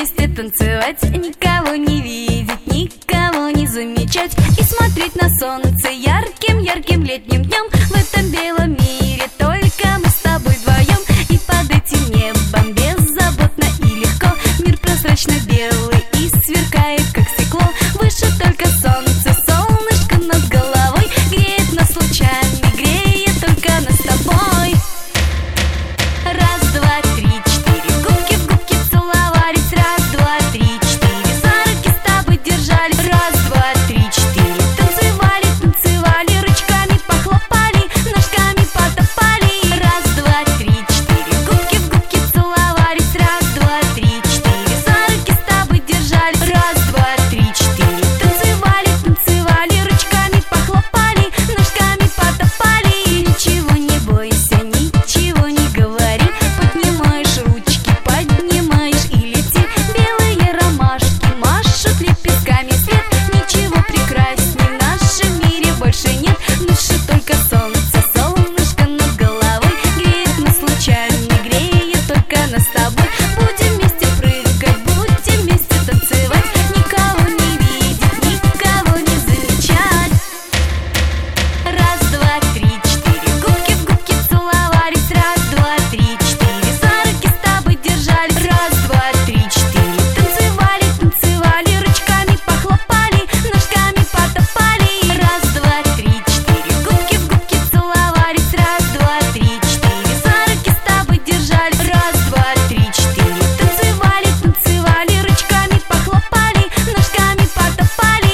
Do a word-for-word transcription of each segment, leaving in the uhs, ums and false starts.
вместе танцевать, никого не видеть, никого не замечать и смотреть на солнце ярким-ярким летним днем. В этом белом мире только мы с тобой вдвоем, и под этим небом беззаботно и легко мир прозрачно белый и сверкает, как стекло. Выше только солнце, солнышко над головой греет нас лучами, греет только нас с тобой. Раз, два, три, четыре, губки в губки целовались. Раз, два, три, четыре, за руки с тобой держались. Раз, два, три, четыре, танцевали, танцевали, ручками похлопали, ножками потопали. Раз, два, три, четыре, губки в губки целовались. Раз, два, три, четыре, за руки с тобой держались. Раз, два, три, четыре, танцевали, танцевали, ручками похлопали, ножками потопали. Ничего не бойся, ничего не говори, поднимаешь ручки, поднимаешь и лети. Белые ромашки машут лепестками свет, ничего прекрасней в нашем мире больше нет. Выше только солнце, солнышко над головой греет нас лучами, греет только нас с тобой. Будем вместе прыгать, будем вместе танцевать, никого не видеть, никого не замечать. Раз, два, три, четыре, губки в губки целовались. Раз, два, три, четыре, за руки с тобой держались. Раз, два, три, четыре, танцевали, танцевали, ручками похлопали, ножками потопали. Раз, два, три, четыре, губки в губки целовались. Раз, два, три, четыре, за руки с тобой держались. Раз, два, три, четыре, танцевали, танцевали, ручками похлопали, ножками потопали.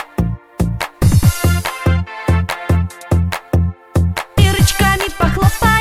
И ручками похлопали.